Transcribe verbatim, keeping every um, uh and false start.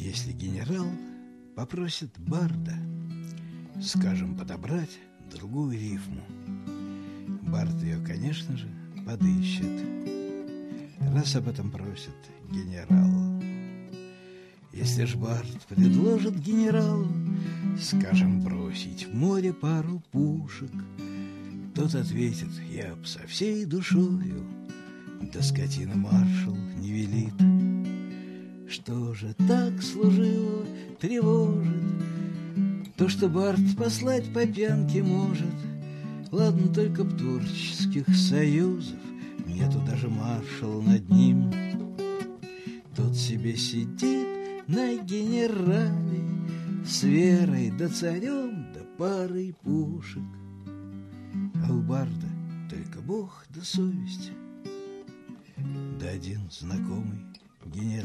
если генерал попросит барда, скажем, подобрать другую рифму, бард ее, конечно же, подыщет, раз об этом просит генерал. Если ж бард предложит генералу, скажем, бросить в море пару пушек, тот ответит: я б со всей душою, да скотина маршал не велит. Что же так служило тревожит? То, что бард послать по пьянке может. Ладно, только б творческих союзов нету даже маршала над ним. Тот себе сидит на генерале с верой да царем да парой пушек, а у барда только Бог да совесть, да один знакомый генерал.